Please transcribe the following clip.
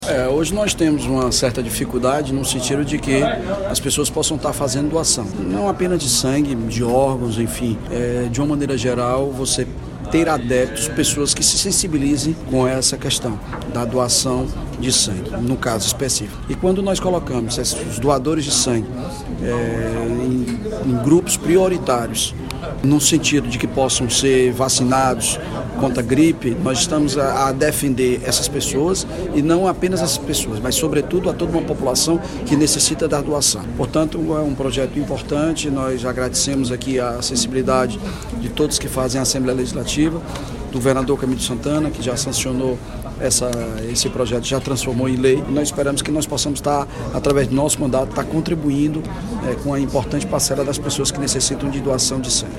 Hoje nós temos uma certa dificuldade no sentido de que as pessoas possam estar fazendo doação. Não apenas de sangue, de órgãos, enfim. De uma maneira geral, você ter adeptos, pessoas que se sensibilizem com essa questão da doação de sangue, no caso específico. E quando nós colocamos os doadores de sangue em grupos prioritários, no sentido de que possam ser vacinados contra a gripe, nós estamos a defender essas pessoas e não apenas essas pessoas, mas sobretudo a toda uma população que necessita da doação. Portanto, é um projeto importante, nós agradecemos aqui a sensibilidade de todos que fazem a Assembleia Legislativa, do governador Camilo Santana, que já sancionou esse projeto, já transformou em lei. E nós esperamos que nós possamos estar, através do nosso mandato, contribuindo com a importante parcela das pessoas que necessitam de doação de sangue.